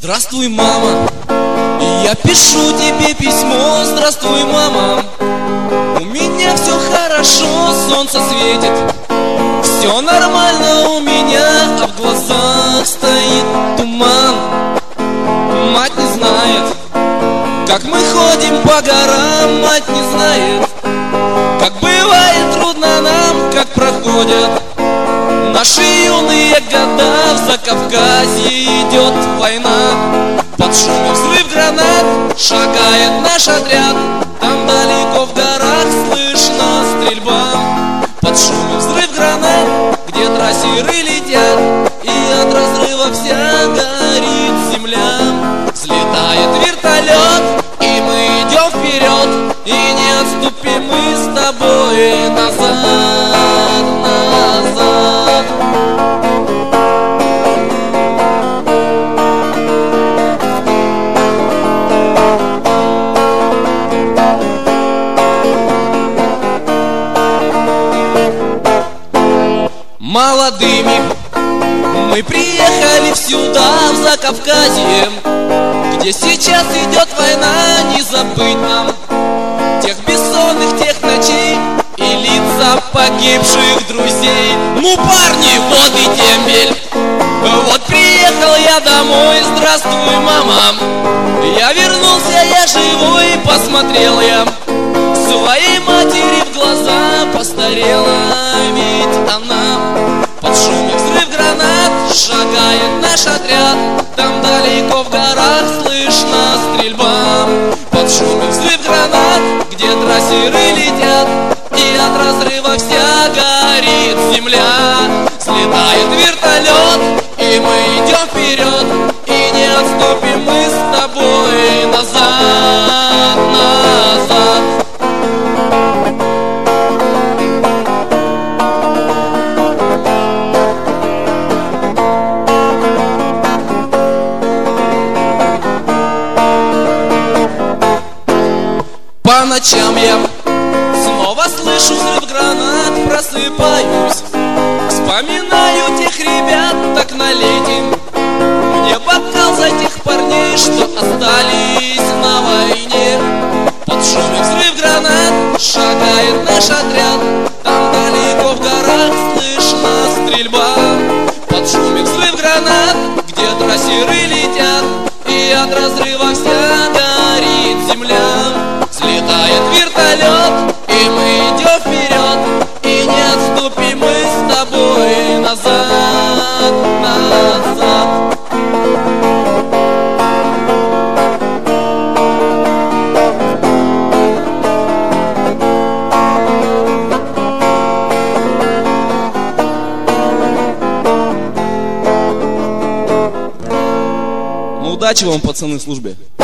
Здравствуй, мама, я пишу тебе письмо. Здравствуй, мама, у меня все хорошо, солнце светит, все нормально у меня, а в глазах стоит туман. Мать не знает, как мы ходим по горам, мать не знает, как бывает трудно нам, как проходят наши юные года. В Закавказье идет война, под шум и взрыв гранат шагает наш отряд. Там далеко в горах слышна стрельба, под шум и взрыв гранат, где трассеры летят, и от разрыва вся горит земля. Взлетает вертолет, и мы идем вперед, и не отступим мы с тобой назад, назад. Молодыми мы приехали сюда, в Закавказье, где сейчас идет война. Не забыть нам тех бессонных, тех ночей и лица погибших друзей. Ну, парни, вот и дембель, вот приехал я домой. Здравствуй, мама, я вернулся, я живой. Посмотрел я своей матери в глаза, постарела ведь она. Под шум и взрыв гранат шагает наш отряд, там далеко в горах слышна стрельба. Под шум и взрыв гранат, где трассеры летят, и от разрыва вся горит земля. Слетает вертолет, и мы идем вперед, и не отступим мы с тобой назад, назад. По ночам я снова слышу взрыв гранат, просыпаюсь, вспоминаю тех ребят, так налейте мне бокал за тех парней, что остались на войне. Под шум и взрыв гранат шагает наш отряд, там далеко в горах слышна стрельба. Под шум и взрыв гранат, где трассеры летят, и от разрыва вся горит земля. Взлетает вертолет, и мы идем вперед, и не отступим мы с тобой назад, назад. Ну, удачи вам, пацаны, в службе.